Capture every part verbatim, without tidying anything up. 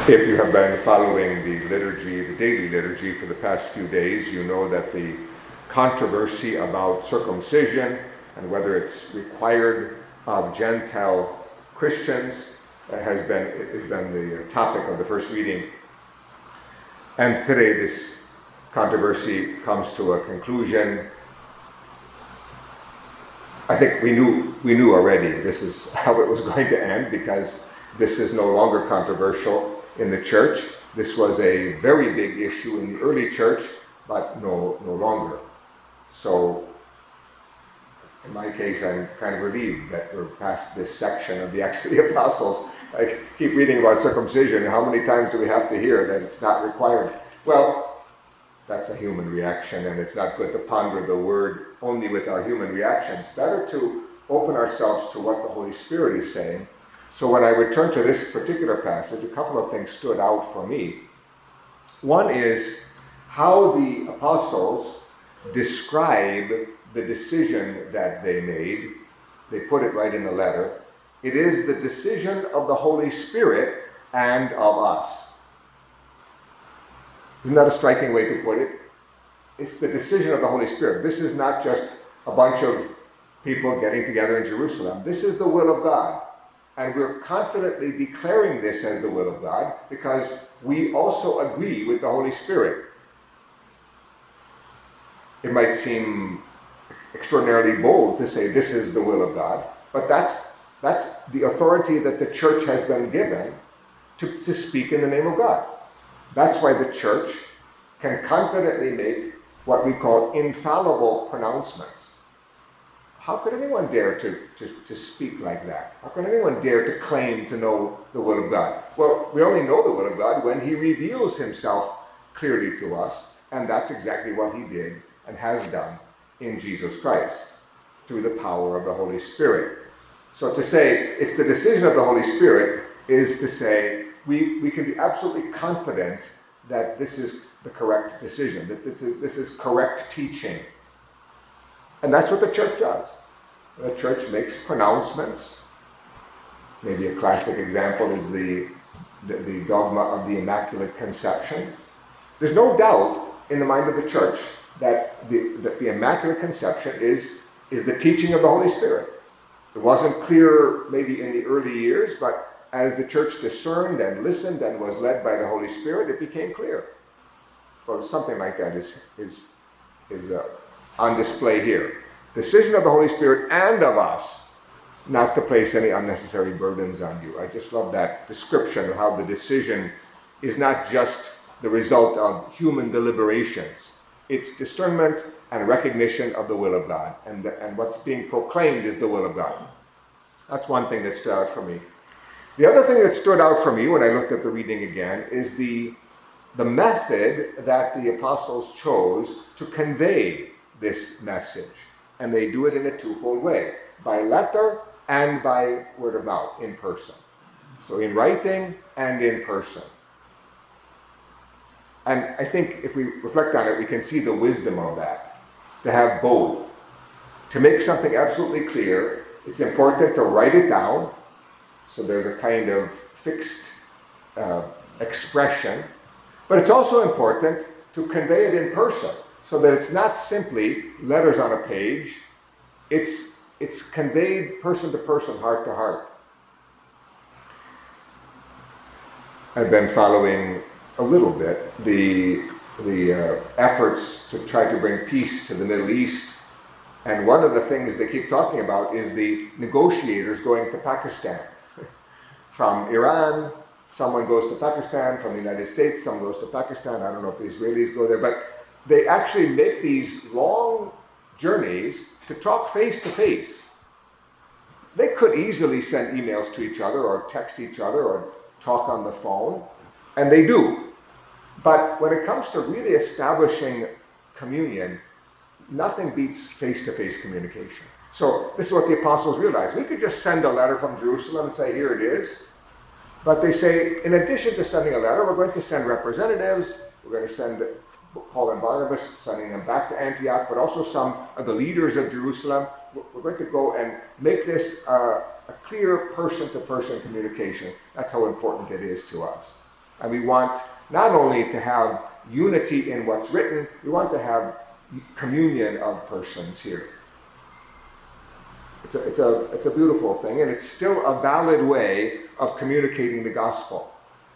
If you have been following the liturgy, the daily liturgy for the past few days, you know that the controversy about circumcision and whether it's required of Gentile Christians has been, has been the topic of the first reading. And today this controversy comes to a conclusion. I think we knew we knew already this is how it was going to end, because this is no longer controversial in the church. This was a very big issue in the early church, but no no longer. So in my case, I'm kind of relieved that we're past this section of the Acts of the Apostles. I keep reading about circumcision. How many times do we have to hear that it's not required? Well, that's a human reaction, and it's not good to ponder the word only with our human reactions. Better to open ourselves to what the Holy Spirit is saying. So when I return to this particular passage, a couple of things stood out for me. One is how the apostles describe the decision that they made. They put it right in the letter. It is the decision of the Holy Spirit and of us. Isn't that a striking way to put it? It's the decision of the Holy Spirit. This is not just a bunch of people getting together in Jerusalem. This is the will of God. And we're confidently declaring this as the will of God because we also agree with the Holy Spirit. It might seem extraordinarily bold to say this is the will of God, but that's that's the authority that the church has been given to, to speak in the name of God. That's why the church can confidently make what we call infallible pronouncements. How could anyone dare to, to, to speak like that? How can anyone dare to claim to know the will of God? Well, we only know the will of God when he reveals himself clearly to us, and that's exactly what he did and has done in Jesus Christ through the power of the Holy Spirit. So to say it's the decision of the Holy Spirit is to say we, we can be absolutely confident that this is the correct decision, that this is, this is correct teaching. And that's what the church does. The church makes pronouncements. Maybe a classic example is the, the, the dogma of the Immaculate Conception. There's no doubt in the mind of the church that the, that the Immaculate Conception is, is the teaching of the Holy Spirit. It wasn't clear maybe in the early years, but as the church discerned and listened and was led by the Holy Spirit, it became clear. Well, something like that is, is, is uh, on display here. Decision of the Holy Spirit and of us not to place any unnecessary burdens on you. I just love that description of how the decision is not just the result of human deliberations. It's discernment and recognition of the will of God. And, the, and what's being proclaimed is the will of God. That's one thing that stood out for me. The other thing that stood out for me when I looked at the reading again is the, the method that the apostles chose to convey this message. And they do it in a twofold way, by letter and by word of mouth, in person. So in writing and in person. And I think if we reflect on it, we can see the wisdom of that, to have both. To make something absolutely clear, it's important to write it down, so there's a kind of fixed uh, expression, but it's also important to convey it in person, so that it's not simply letters on a page, it's, it's conveyed person to person, heart to heart. I've been following a little bit the, the uh, efforts to try to bring peace to the Middle East, and one of the things they keep talking about is the negotiators going to Pakistan. From Iran, someone goes to Pakistan, from the United States, someone goes to Pakistan, I don't know if the Israelis go there, but they actually make these long journeys to talk face to face. They could easily send emails to each other or text each other or talk on the phone, and they do. But when it comes to really establishing communion, nothing beats face-to-face communication. So this is what the apostles realized. We could just send a letter from Jerusalem and say, here it is. But they say, in addition to sending a letter, we're going to send representatives. We're going to send Paul and Barnabas, sending them back to Antioch, but also some of the leaders of Jerusalem. We're going to go and make this uh, a clear person-to-person communication. That's how important it is to us. And we want not only to have unity in what's written, we want to have communion of persons here. It's a, it's a, it's a beautiful thing, and it's still a valid way of communicating the gospel.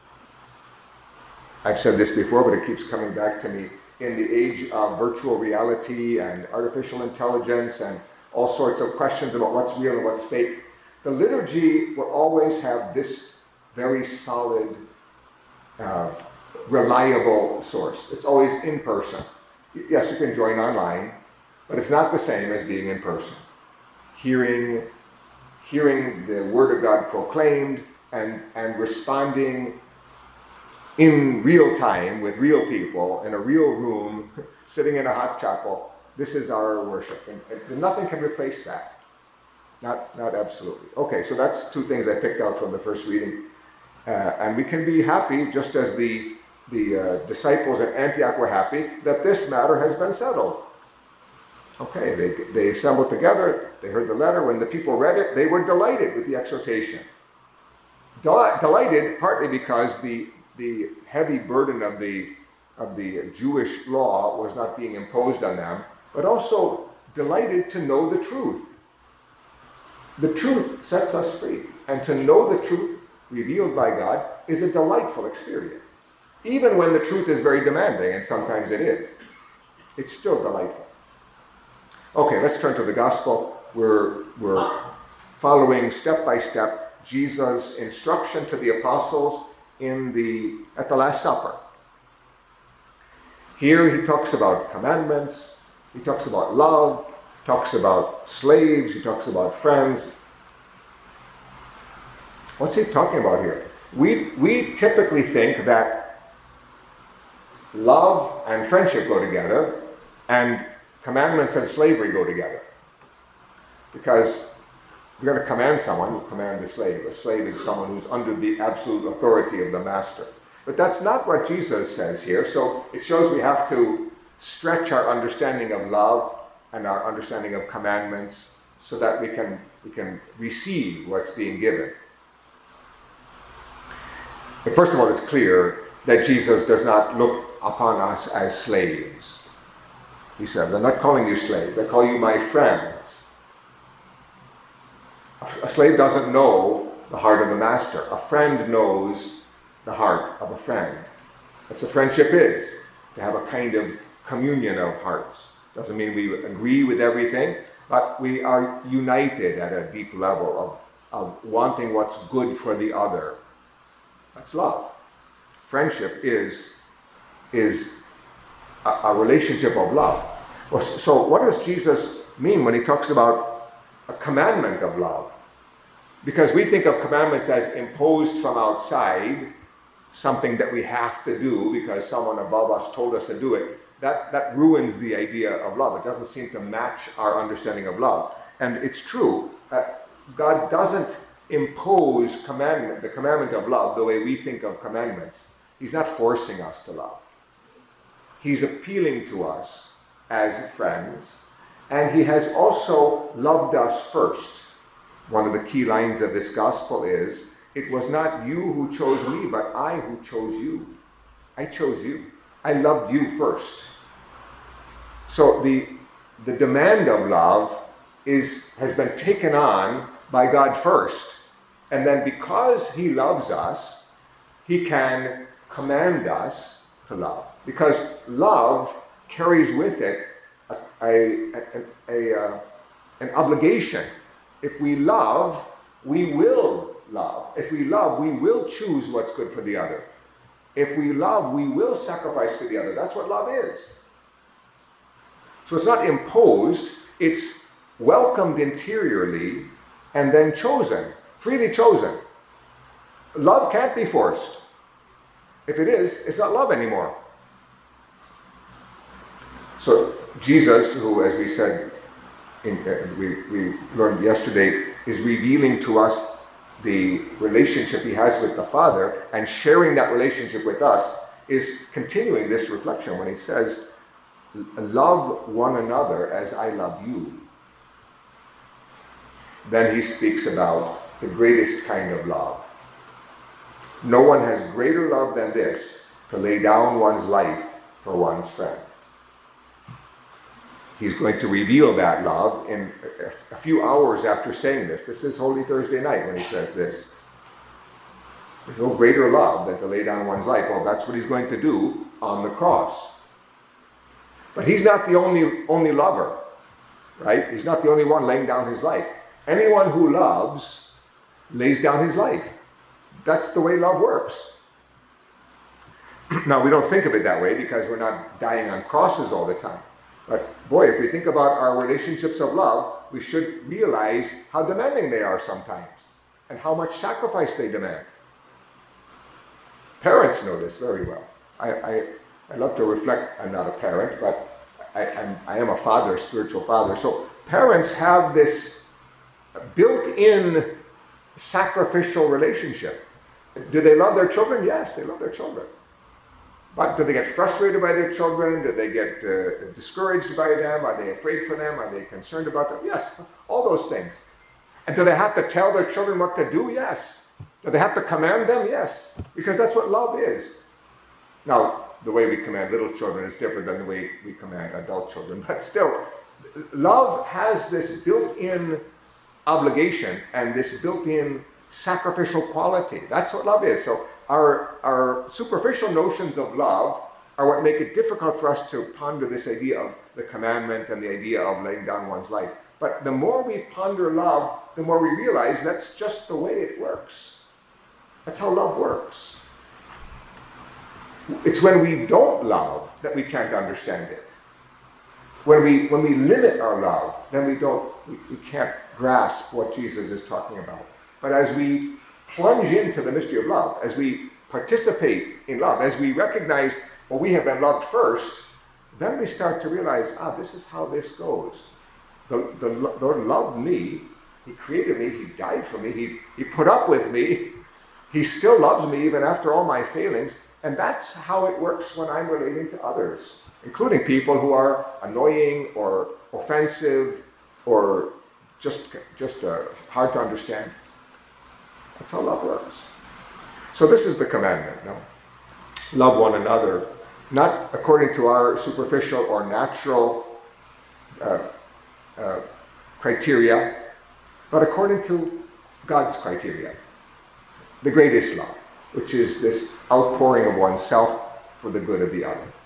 I've said this before, but it keeps coming back to me. In the age of virtual reality and artificial intelligence and all sorts of questions about what's real and what's fake, the liturgy will always have this very solid, uh, reliable source. It's always in person. Yes, you can join online, but it's not the same as being in person. Hearing, hearing the Word of God proclaimed and, and responding in real time with real people in a real room, sitting in a hot chapel. This is our worship, and, and nothing can replace that. Not, not absolutely. Okay, so that's two things I picked out from the first reading, uh, and we can be happy, just as the the uh, disciples at Antioch were happy, that this matter has been settled. Okay, they they assembled together. They heard the letter. When the people read it, they were delighted with the exhortation. Del- delighted partly because the the heavy burden of the of the Jewish law was not being imposed on them, but also delighted to know the truth. The truth sets us free, and to know the truth revealed by God is a delightful experience. Even when the truth is very demanding, and sometimes it is, it's still delightful. Okay, let's turn to the gospel. We're, we're following step by step Jesus' instruction to the apostles in the at the Last Supper. Here he talks about commandments, he talks about love, he talks about slaves, he talks about friends. What's he talking about here? We, we typically think that love and friendship go together, and commandments and slavery go together. Because if you're going to command someone, you command a slave. A slave is someone who's under the absolute authority of the master. But that's not what Jesus says here, so it shows we have to stretch our understanding of love and our understanding of commandments so that we can, we can receive what's being given. But first of all, it's clear that Jesus does not look upon us as slaves. He says, I'm not calling you slaves, I call you my friends. A slave doesn't know the heart of the master. A friend knows the heart of a friend. That's what friendship is, to have a kind of communion of hearts. Doesn't mean we agree with everything, but we are united at a deep level of, of wanting what's good for the other. That's love. Friendship is, is a, a relationship of love. So what does Jesus mean when he talks about a commandment of love? Because we think of commandments as imposed from outside, something that we have to do because someone above us told us to do it. That, that ruins the idea of love. It doesn't seem to match our understanding of love. And it's true that God doesn't impose commandment, the commandment of love the way we think of commandments. He's not forcing us to love. He's appealing to us as friends, and he has also loved us first. One of the key lines of this gospel is, it was not you who chose me, but I who chose you. I chose you. I loved you first. So the, the demand of love is, has been taken on by God first. And then because he loves us, he can command us to love. Because love carries with it a, a, a, a, a, an obligation. If we love, we will love. If we love, we will choose what's good for the other. If we love, we will sacrifice to the other. That's what love is. So it's not imposed, it's welcomed interiorly and then chosen, freely chosen. Love can't be forced. If it is, it's not love anymore. So Jesus, who, as we said, in, uh, we, we learned yesterday, is revealing to us the relationship he has with the Father, and sharing that relationship with us, is continuing this reflection when he says, love one another as I love you. Then he speaks about the greatest kind of love. No one has greater love than this, to lay down one's life for one's friends. He's going to reveal that love in a few hours after saying this. This is Holy Thursday night when he says this. There's no greater love than to lay down one's life. Well, that's what he's going to do on the cross. But he's not the only, only lover, right? He's not the only one laying down his life. Anyone who loves lays down his life. That's the way love works. Now, we don't think of it that way because we're not dying on crosses all the time. But boy, if we think about our relationships of love, we should realize how demanding they are sometimes and how much sacrifice they demand. Parents know this very well. I, I, I love to reflect. I'm not a parent, but I, I'm, I am a father, a spiritual father. So parents have this built-in sacrificial relationship. Do they love their children? Yes, they love their children. But do they get frustrated by their children? Do they get uh, discouraged by them? Are they afraid for them? Are they concerned about them? Yes, all those things. And do they have to tell their children what to do? Yes. Do they have to command them? Yes. Because that's what love is. Now, the way we command little children is different than the way we command adult children. But still, love has this built-in obligation and this built-in sacrificial quality. That's what love is. So our, our superficial notions of love are what make it difficult for us to ponder this idea of the commandment and the idea of laying down one's life. But the more we ponder love, the more we realize that's just the way it works. That's how love works. It's when we don't love that we can't understand it. When we when we limit our love, then we don't we, we can't grasp what Jesus is talking about. But as we plunge into the mystery of love, as we participate in love, as we recognize, well, we have been loved first, then we start to realize, ah, this is how this goes. The, the Lord loved me. He created me. He died for me. He, he put up with me. He still loves me even after all my failings. And that's how it works when I'm relating to others, including people who are annoying or offensive or just, just uh, hard to understand. That's how love works. So this is the commandment. No? Love one another, not according to our superficial or natural uh, uh, criteria, but according to God's criteria. The greatest love, which is this outpouring of oneself for the good of the other.